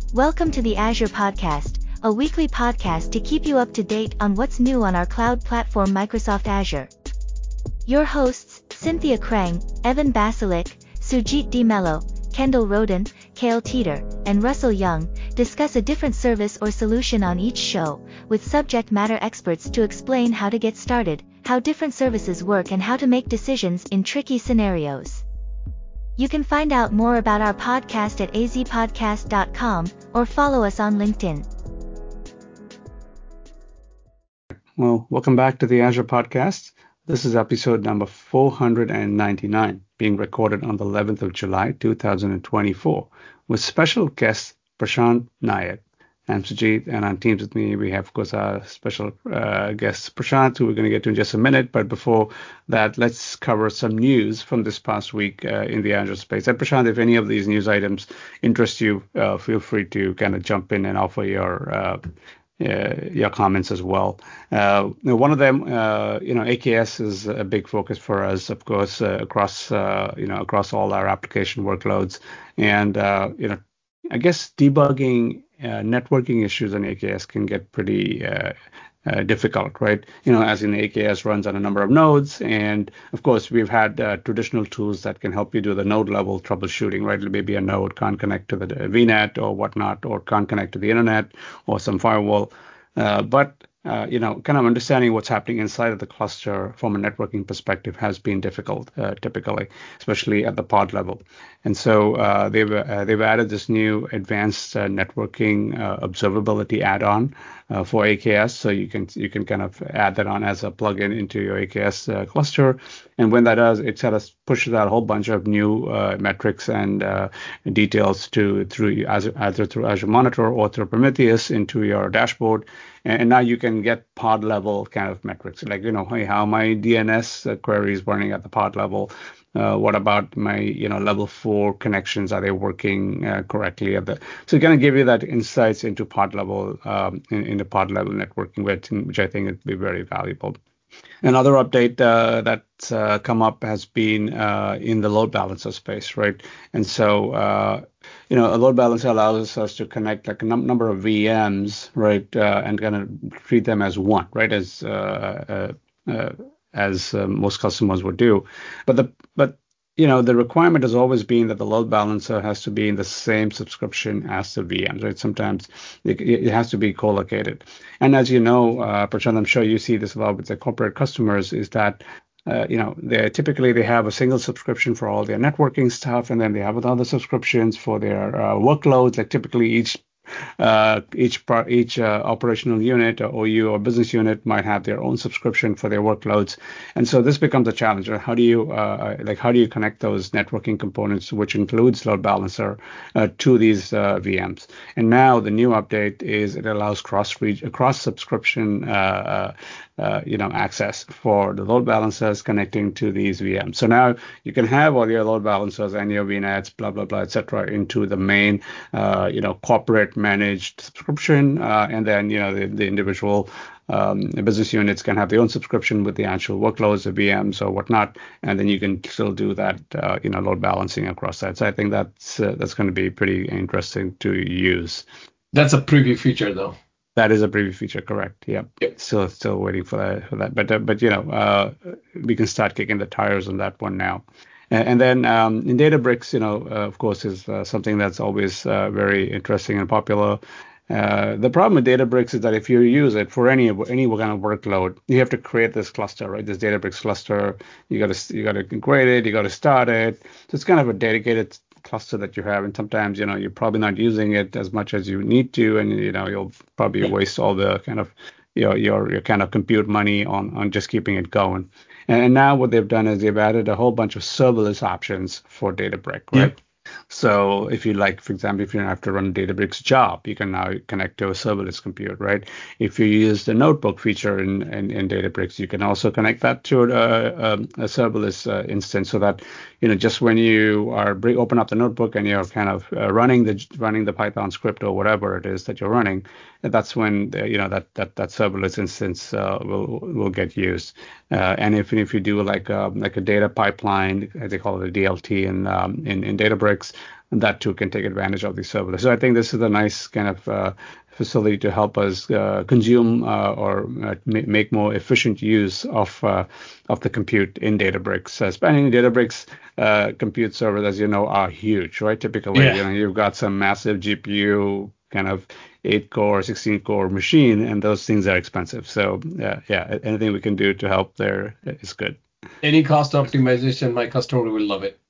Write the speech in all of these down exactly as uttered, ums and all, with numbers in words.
Welcome to the Azure Podcast, a weekly podcast to keep you up to date on what's new on our cloud platform Microsoft Azure. Your hosts, Cynthia Krang, Evan Basilik, Sujit D. Mello, Kendall Roden, Kale Teeter, and Russell Young, discuss a different service or solution on each show, with subject matter experts to explain how to get started, how different services work and how to make decisions in tricky scenarios. You can find out more about our podcast at a z podcast dot com or follow us on LinkedIn. Well, welcome back to the Azure Podcast. This is episode number four hundred ninety-nine, being recorded on the eleventh of July, two thousand twenty-four, with special guest Prashant Nayak. I'm Sujit, and on Teams with me, we have, of course, our special uh, guest, Prashant, who we're going to get to in just a minute. But before that, let's cover some news from this past week uh, in the Azure space. And Prashant, if any of these news items interest you, uh, feel free to kind of jump in and offer your uh, uh, your comments as well. Uh, one of them, uh, you know, A K S is a big focus for us, of course, uh, across, uh, you know, across all our application workloads. And, uh, you know, I guess debugging uh, networking issues on A K S can get pretty uh, uh, difficult, right? You know, as in A K S runs on a number of nodes, and of course we've had uh, traditional tools that can help you do the node level troubleshooting, right? Maybe a node can't connect to the V NET or whatnot, or can't connect to the internet or some firewall, uh, but uh, you know, kind of understanding what's happening inside of the cluster from a networking perspective has been difficult, uh, typically, especially at the pod level. And so uh, they've uh, they've added this new advanced uh, networking uh, observability add-on uh, for A K S. So you can you can kind of add that on as a plugin into your A K S uh, cluster. And when that does, it sort of pushes out a whole bunch of new uh, metrics and uh, details to through Azure, either through Azure Monitor or through Prometheus into your dashboard. And now you can get pod level kind of metrics, like, you know, hey, how my D N S queries running at the pod level. Uh, what about my, you know, level four connections? Are they working uh, correctly at the? So it's going to give you that insights into pod level, um, in, in the pod level networking, which, which I think would be very valuable. Another update uh, that's uh, come up has been uh, in the load balancer space, right? And so, uh, you know, a load balancer allows us to connect like a num- number of V Ms, right, uh, and kind of treat them as one, right, as uh, uh, uh, as uh, most customers would do. But the but you know, the requirement has always been that the load balancer has to be in the same subscription as the V Ms, right? Sometimes it, it has to be co-located. And as you know, uh, Prashant, I'm sure you see this a lot with the corporate customers, is that uh, you know, they typically they have a single subscription for all their networking stuff, and then they have other subscriptions for their uh, workloads. Like typically each uh, each part, each uh, operational unit or O U or business unit might have their own subscription for their workloads, and so this becomes a challenge. How do you uh, like how do you connect those networking components, which includes load balancer, uh, to these uh, V Ms? And now the new update is it allows cross cross subscription uh, uh, you know access for the load balancers connecting to these V Ms. So now you can have all your load balancers and your V NETs, blah blah blah, et cetera, into the main uh, you know corporate managed subscription, uh, and then you know the, the individual um, business units can have their own subscription with the actual workloads, the V Ms or whatnot, and then you can still do that uh, you know load balancing across that. So I think that's uh, that's going to be pretty interesting to use. That's a preview feature, though. That is a preview feature, correct? Yeah. Yep. Still, still waiting for that. For that. But, uh, but you know, uh, we can start kicking the tires on that one now. And then um, in Databricks, you know, uh, of course, is uh, something that's always uh, very interesting and popular. Uh, the problem with Databricks is that if you use it for any any kind of workload, you have to create this cluster, right? This Databricks cluster. You got to you got to create it. You got to start it. So it's kind of a dedicated cluster that you have, and sometimes you know you're probably not using it as much as you need to, and you know you'll probably Yeah. waste all the kind of your your your kind of compute money on on just keeping it going. And now what they've done is they've added a whole bunch of serverless options for Databricks, right? Yep. So if you like, for example, if you have to run a Databricks job, you can now connect to a serverless compute, right? If you use the notebook feature in, in, in Databricks, you can also connect that to a, a, a serverless uh, instance, so that you know just when you are bring, open up the notebook and you're kind of uh, running the running the Python script or whatever it is that you're running, that's when the, you know that that that serverless instance uh, will will get used. Uh, and if if you do like a, like a data pipeline, as they call it a D L T in um, in, in Databricks. Databricks, and that too can take advantage of these serverless. So I think this is a nice kind of uh, facility to help us uh, consume uh, or uh, ma- make more efficient use of uh, of the compute in Databricks. Uh, spanning Databricks uh, compute servers, as you know, are huge, right? Typically, Yeah. you know, you've got some massive G P U kind of eight core, sixteen core machine, and those things are expensive. So uh, yeah, anything we can do to help there is good. Any cost optimization, my customer will love it.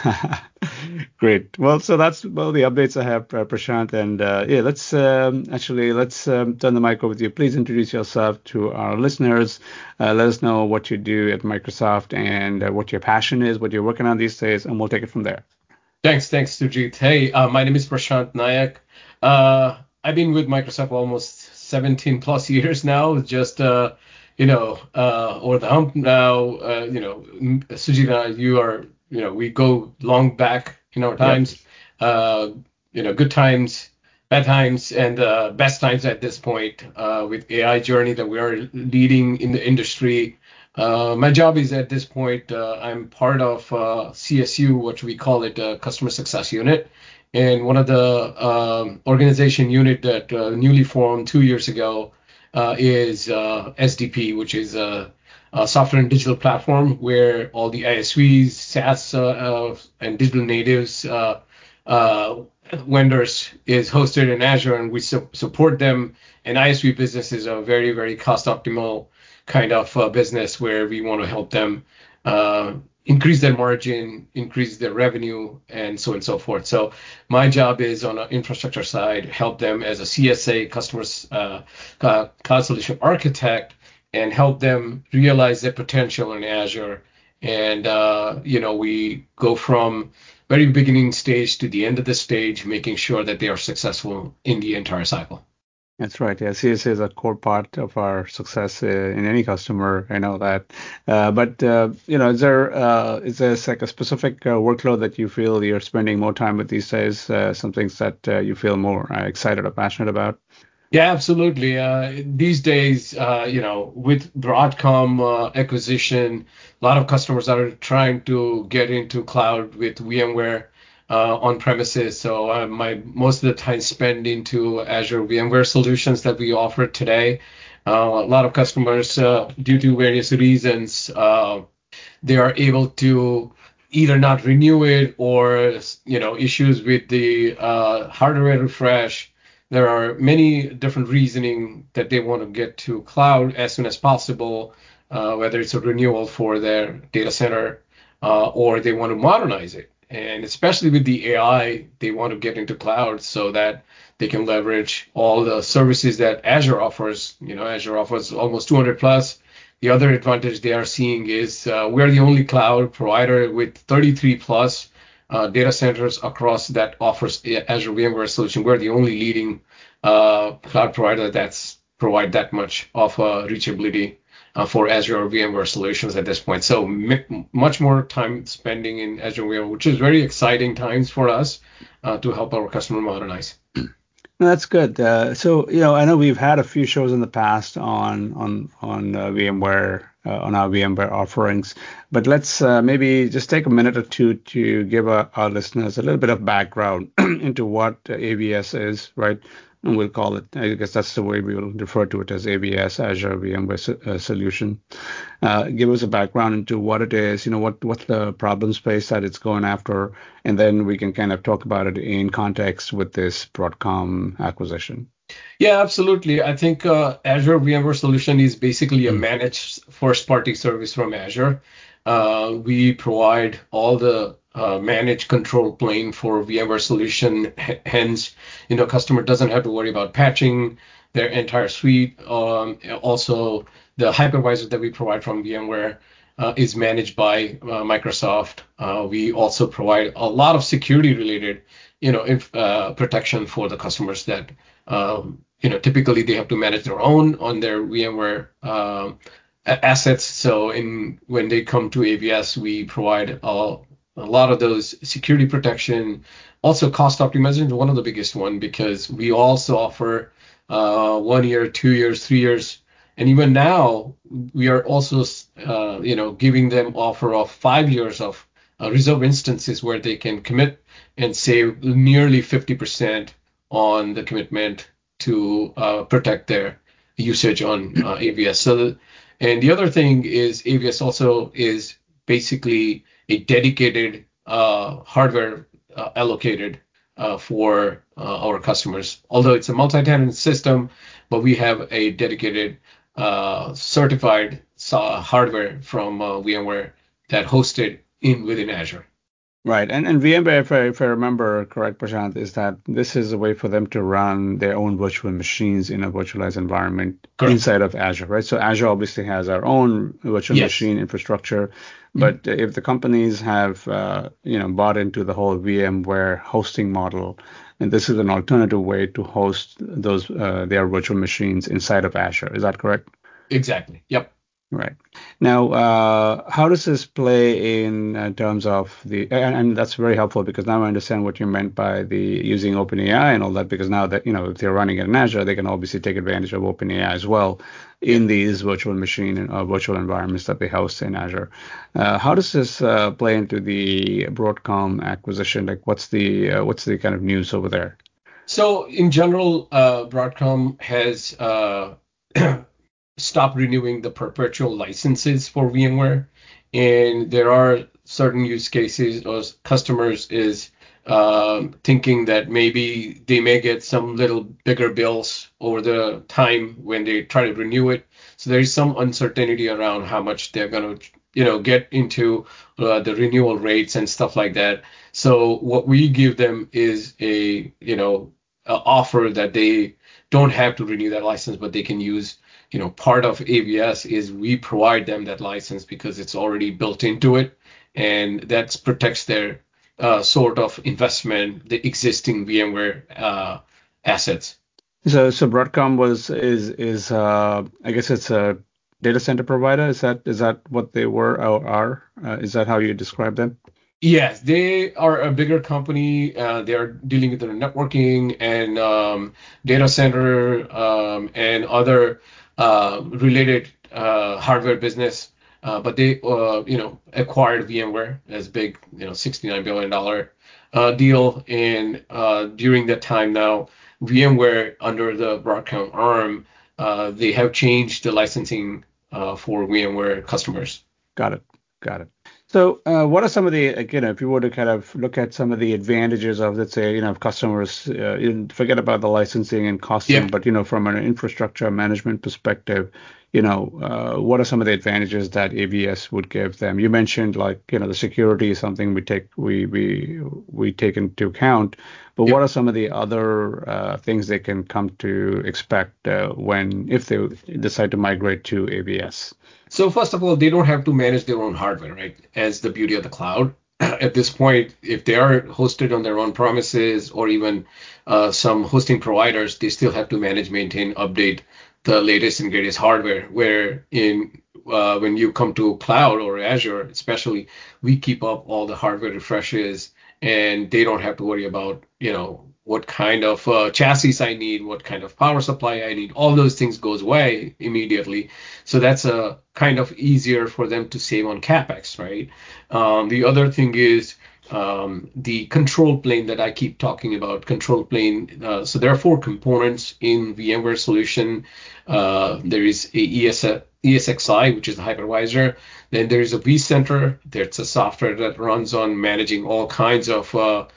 Great. Well, so that's well the updates I have, uh, Prashant, and uh, yeah, let's um, actually let's um, turn the mic over to you. Please introduce yourself to our listeners. Uh, let us know what you do at Microsoft and uh, what your passion is, what you're working on these days, and we'll take it from there. Thanks, thanks, Sujit. Hey, uh, my name is Prashant Nayak. Uh, I've been with Microsoft almost seventeen plus years now. Just uh, you know, uh, over the hump now. Uh, you know, m- Sujit and I, you are, you know, we go long back in our Yep. times. Uh, you know, good times, bad times, and uh, best times at this point uh, with A I journey that we are leading in the industry. Uh, my job is at this point, uh, I'm part of uh, C S U, what we call it, uh, Customer Success Unit. And one of the um, organization unit that uh, newly formed two years ago uh, is uh, S D P, which is a, a software and digital platform where all the I S Vs, SaaS, uh, uh, and digital natives uh, uh, vendors is hosted in Azure, and we su- support them. And I S V business is a very, very cost optimal kind of uh, business where we want to help them uh, increase their margin, increase their revenue, and so on and so forth. So my job is on the infrastructure side, help them as a C S A, customers uh, cloud solution architect, and help them realize their potential in Azure. And uh, you know, we go from very beginning stage to the end of the stage, making sure that they are successful in the entire cycle. That's right. Yeah, C S A is a core part of our success uh, in any customer. I know that. Uh, but uh, you know, is there uh, is there like a specific uh, workload that you feel you're spending more time with these days? Uh, some things that uh, you feel more uh, excited or passionate about? Yeah, absolutely. Uh, these days, uh, you know, with Broadcom uh, acquisition, a lot of customers are trying to get into cloud with VMware uh, on premises. So uh, my most of the time spent into Azure VMware solutions that we offer today. Uh, a lot of customers, uh, due to various reasons, uh, they are able to either not renew it or you know issues with the uh, hardware refresh. There are many different reasoning that they want to get to cloud as soon as possible, uh, whether it's a renewal for their data center uh, or they want to modernize it. And especially with the A I, they want to get into cloud so that they can leverage all the services that Azure offers. You know, Azure offers almost two hundred plus. The other advantage they are seeing is uh, we're the only cloud provider with thirty-three plus uh, data centers across that offers Azure VMware solution. We're the only leading uh, cloud provider that's provide that much of uh, reachability uh, for Azure VMware solutions at this point. So m- much more time spending in Azure VMware, which is very exciting times for us uh, to help our customer modernize. No, that's good. Uh, so, you know, I know we've had a few shows in the past on on on uh, VMware uh, on our VMware offerings, but let's uh, maybe just take a minute or two to give our, our listeners a little bit of background into what uh, A V S is, right? And we'll call it, I guess that's the way we will refer to it as A V S, Azure VMware so- uh, Solution. Uh, give us a background into what it is, you know, what what's the problem space that it's going after, and then we can kind of talk about it in context with this Broadcom acquisition. Yeah, absolutely. I think uh, Azure VMware Solution is basically a managed first-party service from Azure. Uh, we provide all the uh, managed control plane for VMware Solution. H- hence, you know, customer doesn't have to worry about patching their entire suite. Um, also, the hypervisor that we provide from VMware uh, is managed by uh, Microsoft. Uh, we also provide a lot of security-related, you know, inf- uh, protection for the customers that um, you know, typically they have to manage their own on their VMware um, assets. So in when they come to A V S, we provide a, a lot of those security protection, also cost optimization, one of the biggest one because we also offer uh, one year, two years, three years, and even now we are also uh, you know giving them offer of five years of uh, reserve instances where they can commit and save nearly fifty percent on the commitment to uh, protect their usage on uh, A V S. So, and the other thing is A V S also is basically a dedicated uh, hardware uh, allocated uh, for uh, our customers. Although it's a multi-tenant system, but we have a dedicated uh, certified uh, hardware from uh, VMware that hosted in within Azure. Right. And and VMware, if I, if I remember correct, Prashant, is that this is a way for them to run their own virtual machines in a virtualized environment Correct. inside of Azure, right? So Azure obviously has our own virtual Yes. machine infrastructure, but mm-hmm. if the companies have uh, you know bought into the whole VMware hosting model, and this is an alternative way to host those uh, their virtual machines inside of Azure, is that correct? Exactly. Yep. Right. Now, uh, how does this play in uh, terms of the, and, and that's very helpful because now I understand what you meant by the using OpenAI and all that, because now that, you know, if they're running it in Azure, they can obviously take advantage of OpenAI as well in yeah. these virtual machine and uh, virtual environments that they host in Azure. Uh, how does this uh, play into the Broadcom acquisition? Like, what's the, uh, what's the kind of news over there? So in general, uh, Broadcom has, uh, stop renewing the perpetual licenses for VMware. And there are certain use cases or customers is um, thinking that maybe they may get some little bigger bills over the time when they try to renew it. So there is some uncertainty around how much they're going to, you know, get into uh, the renewal rates and stuff like that. So what we give them is a, you know, a offer that they don't have to renew that license, but they can use, you know, part of A V S is we provide them that license because it's already built into it, and that protects their uh, sort of investment, the existing VMware uh, assets. So, so Broadcom was is is uh, I guess it's a data center provider. Is that is that what they were or are? Uh, is that how you describe them? Yes, they are a bigger company. Uh, they are dealing with the networking and um, data center um, and other uh, related uh, hardware business. Uh, but they, uh, you know, acquired VMware as big, you know, sixty-nine billion dollars uh, deal. And uh, during that time now, VMware under the Broadcom arm, uh, they have changed the licensing uh, for VMware customers. Got it. Got it. So, uh, what are some of the, like, you know, if you were to kind of look at some of the advantages of, let's say, you know, customers, uh, you forget about the licensing and costing, Yeah. but, you know, from an infrastructure management perspective, you know, uh, what are some of the advantages that A V S would give them? You mentioned, like, you know, the security is something we take we we we take into account, but Yeah. what are some of the other uh, things they can come to expect uh, when if they decide to migrate to A V S? So first of all, they don't have to manage their own hardware, right? As the beauty of the cloud. At this point, if they are hosted on their own premises or even uh, some hosting providers, they still have to manage, maintain, update the latest and greatest hardware. Where in uh, when you come to cloud or Azure, especially, we keep up all the hardware refreshes, and they don't have to worry about, you know, what kind of uh, chassis I need, what kind of power supply I need. All those things goes away immediately. So that's a kind of easier for them to save on CapEx, right? Um, the other thing is um, the control plane that I keep talking about. Control plane. Uh, so there are four components in VMware solution. Uh, there is a E S, E S X i, which is the hypervisor. Then there is a vCenter. That's a software that runs on managing all kinds of uh,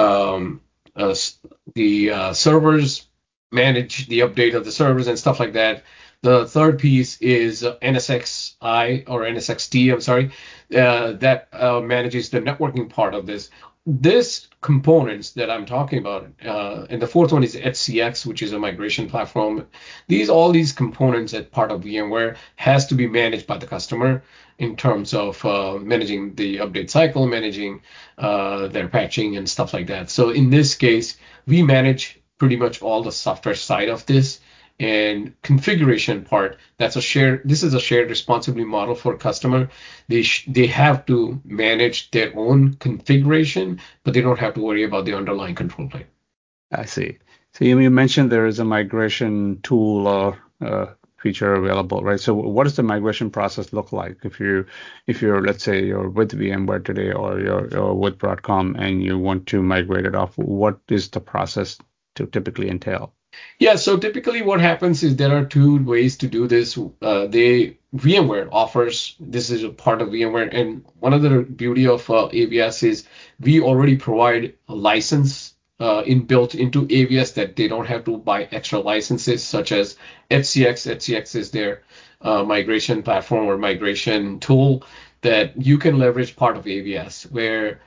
um, uh, the uh, servers, manage the update of the servers and stuff like that. The third piece is uh, N S X i or N S X T, I'm sorry, uh, that uh, manages the networking part of this. This components that I'm talking about, uh, and the fourth one is H C X, which is a migration platform. These all these components as part of VMware has to be managed by the customer in terms of uh, managing the update cycle, managing uh, their patching and stuff like that. So in this case, we manage pretty much all the software side of this. And configuration part, that's a shared, this is a shared responsibility model for customer. They sh- they have to manage their own configuration, but they don't have to worry about the underlying control plane. I see. So you, you mentioned there is a migration tool or uh, feature available, right? So what does the migration process look like if you if you're, let's say, you're with VMware today, or you're, you're with Broadcom and you want to migrate it off? What is the process to typically entail? Yeah, so typically what happens is there are two ways to do this. Uh, they VMware offers, this is a part of VMware, and one of the beauty of uh, A V S is we already provide a license uh, inbuilt into A V S that they don't have to buy extra licenses, such as H C X. H C X is their uh, migration platform or migration tool that you can leverage part of A V S, where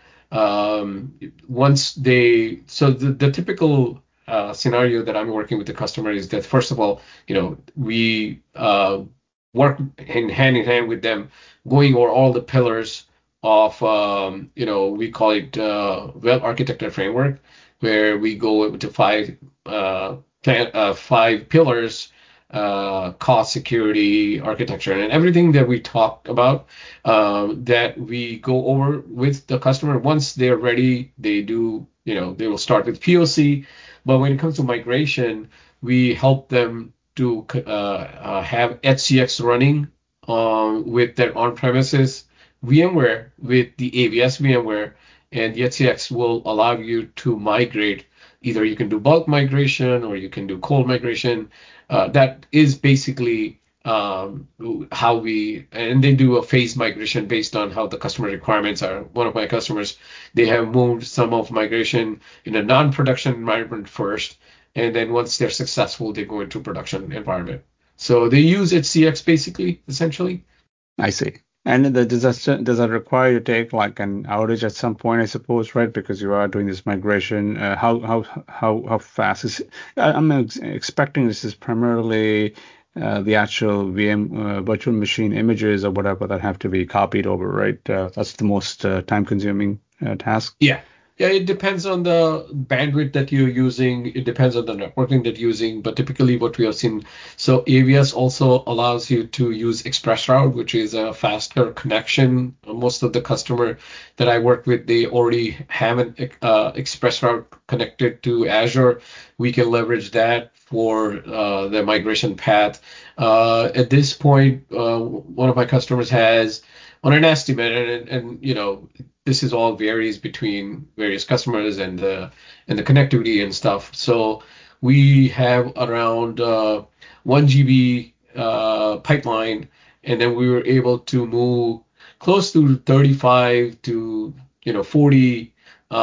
um, once they, so the, the typical uh, scenario that I'm working with the customer is that, first of all, you know, we uh, work in hand in hand with them, going over all the pillars of, um, you know, we call it uh, web architecture framework, where we go to five uh, plan, uh, five pillars, uh, cost, security, architecture, and everything that we talked about, um, that we go over with the customer. Once they're ready, they do, you know, they will start with P O C. But when it comes to migration, we help them to uh, uh, have H C X running um, with their on-premises VMware with the A V S VMware, and the H C X will allow you to migrate. Either you can do bulk migration or you can do cold migration. Uh, that is basically um, how we, and they do a phase migration based on how the customer requirements are. One of my customers, they have moved some of migration in a non-production environment first, and then once they're successful, they go into production environment. So they use H C X basically, essentially. I see. And the, does that does that require you to take like an outage at some point, I suppose, right? Because you are doing this migration. Uh, how how how how fast is? I'm ex- expecting this is primarily uh, the actual V M uh, virtual machine images or whatever that have to be copied over, right? Uh, that's the most uh, time-consuming uh, task. Yeah. Yeah, it depends on the bandwidth that you're using. It depends on the networking that you're using. But typically, what we have seen, so A V S also allows you to use ExpressRoute, which is a faster connection. Most of the customer that I work with, they already have an uh, ExpressRoute connected to Azure. We can leverage that for uh, the migration path. Uh, at this point, uh, one of my customers has on an estimate, and, and you know, this is all varies between various customers and the and the connectivity and stuff. So we have around uh, one G B uh, pipeline, and then we were able to move close to thirty-five to you know forty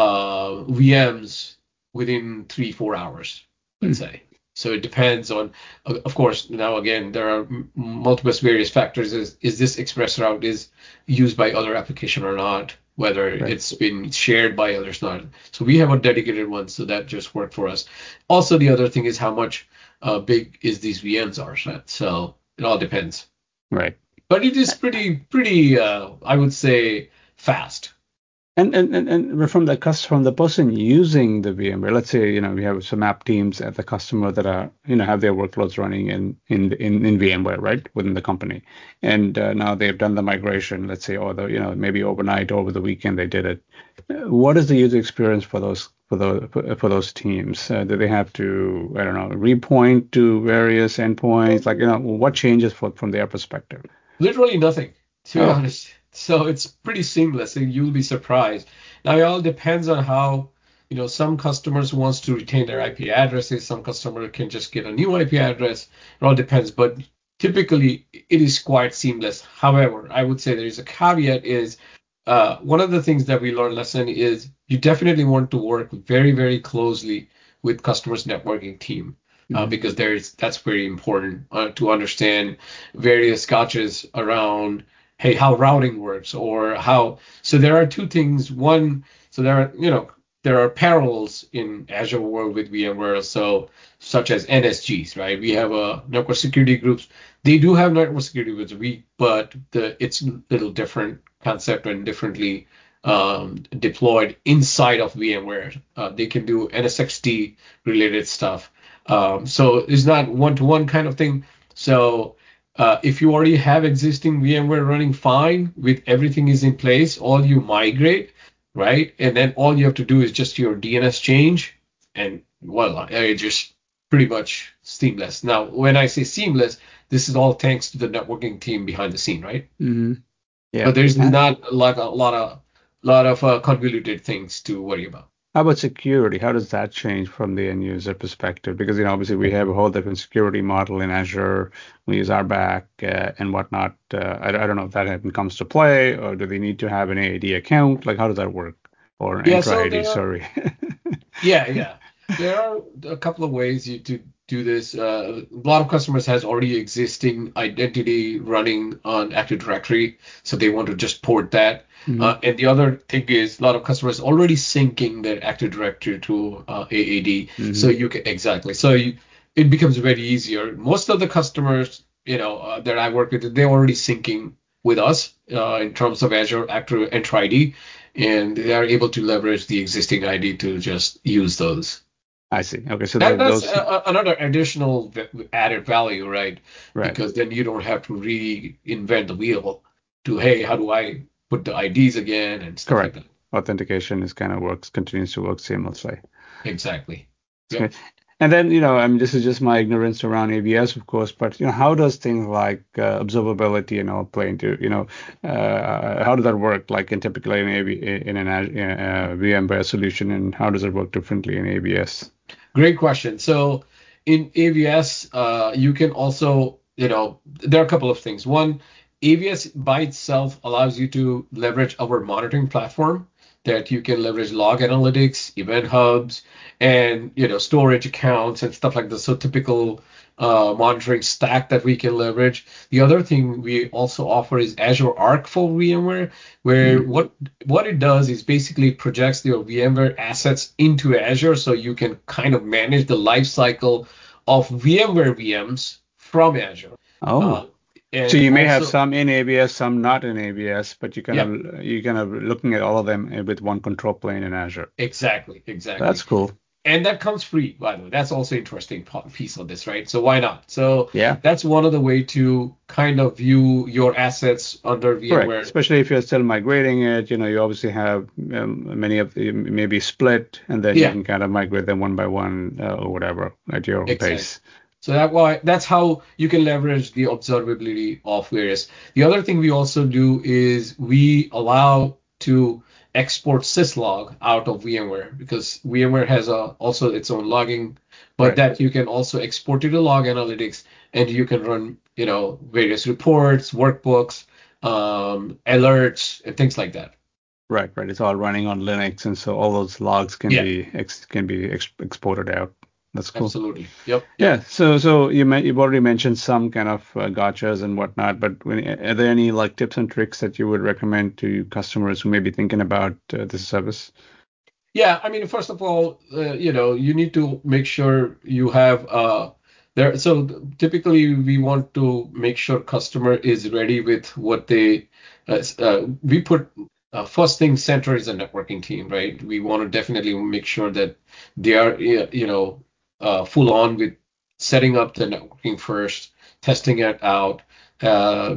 uh, V Ms within three four hours, let's say. So it depends on, of course, now again, there are multiple various factors. Is, is this ExpressRoute is used by other application or not, whether Right. it's been shared by others or not. So we have a dedicated one, so that just worked for us. Also, the other thing is how much uh, big is these V Ms are. So it all depends. Right. But it is pretty, pretty, uh, I would say, fast. And, and and and from the cus from the person using the VMware, let's say, you know, we have some app teams at the customer that are, you know, have their workloads running in in in, in VMware, right, within the company, and uh, now they've done the migration, let's say, or the, you know, maybe overnight or over the weekend they did it. Uh, What is the user experience for those for those for, for those teams? Uh, do they have to, I don't know, repoint to various endpoints? Like, you know, what changes for, from their perspective? Literally nothing, to be Oh, honest. So it's pretty seamless, and you'll be surprised. Now it all depends on how, you know, some customers wants to retain their I P addresses, some customer can just get a new I P address. It all depends, but typically it is quite seamless. However, I would say there is a caveat is uh, one of the things that we learned lesson is you definitely want to work very, very closely with customers networking team. Uh, mhm. because there's that's very important uh, to understand various gotchas around, hey, how routing works or how. So there are two things. One, so there are, you know, there are parallels in Azure world with VMware, so such as N S Gs, right? We have a network security groups. They do have network security groups, we, but the it's a little different concept and differently um, deployed inside of VMware. Uh, they can do N S X T related stuff. Um, so it's not one-to-one kind of thing. So uh, if you already have existing VMware running fine with everything is in place, all you migrate, right? And then all you have to do is just your D N S change, and voila, it just pretty much seamless. Now, when I say seamless, this is all thanks to the networking team behind the scene, right? Mm-hmm. Yeah. But there's And not like a lot of lot of uh, convoluted things to worry about. how about security? How does that change from the end user perspective? Because, you know, obviously we have a whole different security model in Azure. We use R back uh, and whatnot. Uh, I, I don't know if that even comes to play, or do they need to have an A A D account? Like, how does that work? Or an Yeah, Entra so I D, there are sorry. yeah, yeah. There are a couple of ways you to do this. Uh, a lot of customers has already existing identity running on Active Directory, so they want to just port that. Hmm. Uh, and the other thing is a lot of customers already syncing their Active Directory to uh, A A D, so Hmm. you can exactly. So you, it becomes very easier. Most of the customers, you know, uh, that I work with, they're already syncing with us uh, in terms of Azure Active Entra I D, and they are able to leverage the existing I D to just use those. I see. Okay, so That the, that's those, a, a- another additional v- added value, right? right, Because then you don't have to reinvent the wheel to, hey, how do I put the I Ds again and stuff like correct. that. Authentication is kind of works, continues to work seamlessly. Exactly. That's Yep. good. And then, you know, I mean, this is just my ignorance around A B S, of course, but, you know, how does things like uh, observability and all play into, you know, uh, how does that work? Like in typically in A B, in an uh, VMware solution, and how does it work differently in A B S? Great question. So in A V S, uh, you can also, you know, there are a couple of things. One, A V S by itself allows you to leverage our monitoring platform that you can leverage log analytics, event hubs, and, you know, storage accounts and stuff like this. So typical uh, monitoring stack that we can leverage. The other thing we also offer is Azure Arc for VMware, where Mm. what what it does is basically projects your VMware assets into Azure so you can kind of manage the life cycle of VMware V Ms from Azure. Uh, Oh, so and you may have also, some in A B S, some not in A B S, but you kind yeah, of you kind of looking at all of them with one control plane in Azure. exactly, That's exactly. cool. And that comes free, by the way. That's also interesting piece of this, right? So why not? So Yeah. that's one of the way to kind of view your assets under Correct. VMware. Especially if you're still migrating it, you know, you obviously have um, many of the maybe split, and then you Yeah, can kind of migrate them one by one uh, or whatever at your own exactly. pace. So that why that's how you can leverage the observability of various. The other thing we also do is we allow to export syslog out of VMware because VMware has a, also its own logging, but Right. that you can also export it to log analytics and you can run, you know, various reports, workbooks, um, alerts, and things like that. Right. Right. It's all running on Linux, and so all those logs can Yeah, be ex can be ex exported out. That's cool. absolutely. Yep, yep. Yeah. So so you men- you've already mentioned some kind of uh, gotchas and whatnot, but when, are there any like tips and tricks that you would recommend to customers who may be thinking about uh, this service? Yeah, I mean, first of all, uh, you know, you need to make sure you have uh there. So typically, we want to make sure customer is ready with what they. Uh, s- uh, we put uh, first thing center is a networking team, right? We want to definitely make sure that they are, uh, you know, uh, full on with setting up the networking first, testing it out. Uh,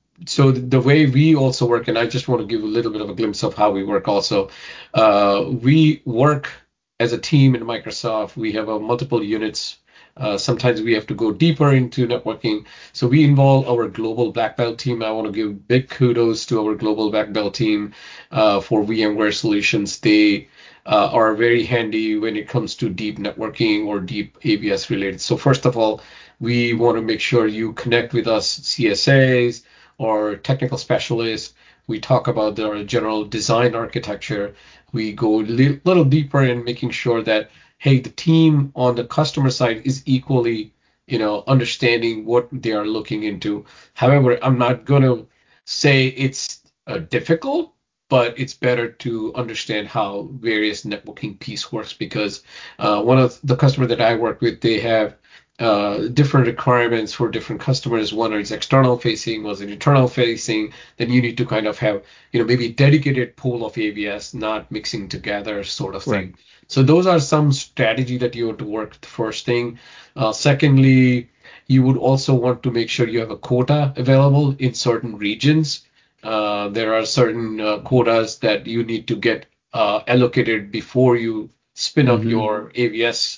so the way we also work, and I just want to give a little bit of a glimpse of how we work also. Uh, we work as a team in Microsoft. We have uh, multiple units. Uh, sometimes we have to go deeper into networking. So we involve our global black belt team. I want to give big kudos to our global black belt team uh, for VMware solutions. They uh, are very handy when it comes to deep networking or deep A B S related. So first of all, we want to make sure you connect with us, C S As or technical specialists. We talk about the general design architecture. We go a li- little deeper in making sure that, hey, the team on the customer side is equally, you know, understanding what they are looking into. However, I'm not going to say it's uh, difficult, but it's better to understand how various networking piece works because uh, one of the customer that I work with, they have uh, different requirements for different customers. One is external facing, was an internal facing. Then you need to kind of have, you know, maybe dedicated pool of A B S, not mixing together sort of Right. thing. So those are some strategy that you want to work the first thing. Uh, secondly, you would also want to make sure you have a quota available in certain regions. Uh, there are certain uh, quotas that you need to get uh, allocated before you spin up Mm-hmm. your A V S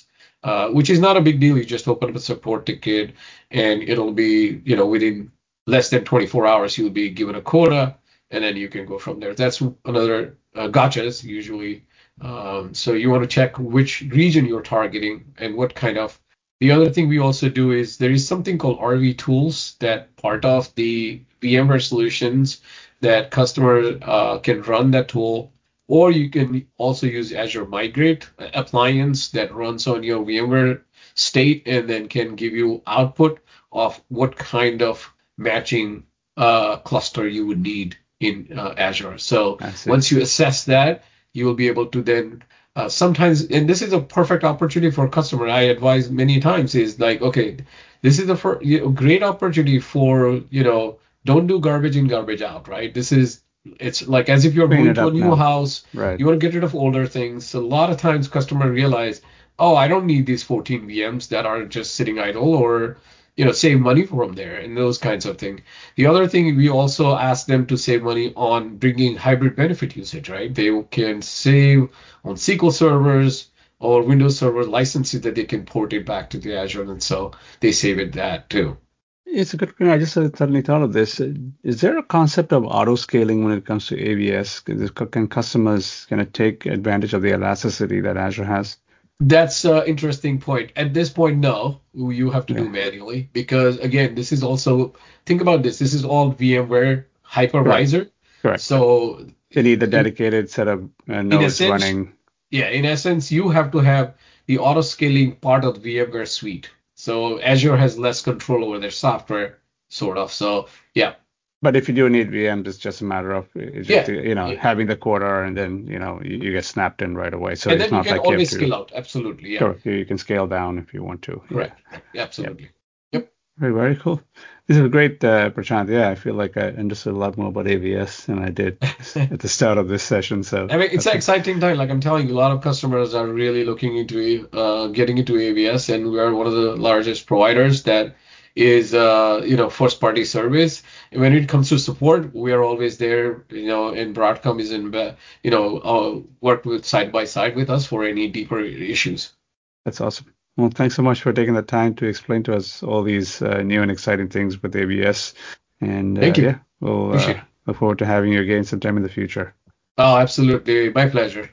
uh, which is not a big deal. You just open up a support ticket, and it'll be, you know, within less than twenty-four hours, you'll be given a quota, and then you can go from there. That's another uh, gotchas usually. Um, so you want to check which region you're targeting and what kind of. The other thing we also do is there is something called R V tools that part of the VMware solutions that customer uh, can run that tool, or you can also use Azure Migrate appliance that runs on your VMware state and then can give you output of what kind of matching uh, cluster you would need in uh, Azure. So once you assess that, you will be able to then uh, sometimes, and this is a perfect opportunity for a customer. I advise many times is like, okay, this is a for, you know, great opportunity for, you know, don't do garbage in, garbage out, right? This is, it's like as if you're Clean moving it to a up new now. house, Right. you want to get rid of older things. So a lot of times customers realize, oh, I don't need these fourteen V Ms that are just sitting idle, or, you know, save money from there and those kinds of things. The other thing, we also ask them to save money on bringing hybrid benefit usage, right? They can save on S Q L servers or Windows Server licenses that they can port it back to the Azure, and so they save it that too. It's a good point. I just suddenly thought of this. Is there a concept of auto scaling when it comes to A V S? Can customers kind of take advantage of the elasticity that Azure has? That's an interesting point. At this point, no, you have to Yeah. do manually because, again, this is also, think about this. This is all VMware hypervisor. Correct. So They need the in, dedicated set of uh, in nodes essence, running. yeah, in essence, you have to have the auto scaling part of the VMware suite. So Azure has less control over their software, sort of. So yeah, But if you do need V Ms, it's just a matter of it's just yeah. you know Yeah. having the quota, and then you know you, you get snapped in right away. So And it's then you not can like you have always to. scale out. Absolutely. Yeah. Sure, you can scale down if you want to. Correct. Yeah. Absolutely. Yep. Yep. Very, very cool. This is great, uh, Prashant. Yeah, I feel like I understood a lot more about A V S than I did at the start of this session. So I mean, it's that's an a, exciting time. Like I'm telling you, a lot of customers are really looking into uh, getting into A V S, and we are one of the largest providers that is, uh, you know, first party service. And when it comes to support, we are always there. You know, and Broadcom is in, ba- you know, uh, work with side by side with us for any deeper issues. that's awesome. Well, thanks so much for taking the time to explain to us all these uh, new and exciting things with A V S. And uh, Thank you. yeah, we'll Appreciate uh, it. look forward to having you again sometime in the future. Oh, absolutely. My pleasure.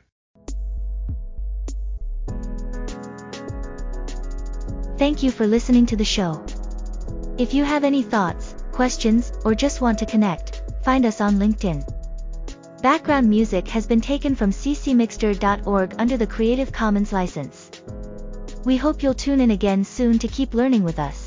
Thank you for listening to the show. If you have any thoughts, questions, or just want to connect, find us on LinkedIn. Background music has been taken from c c mixter dot org under the Creative Commons license. We hope you'll tune in again soon to keep learning with us.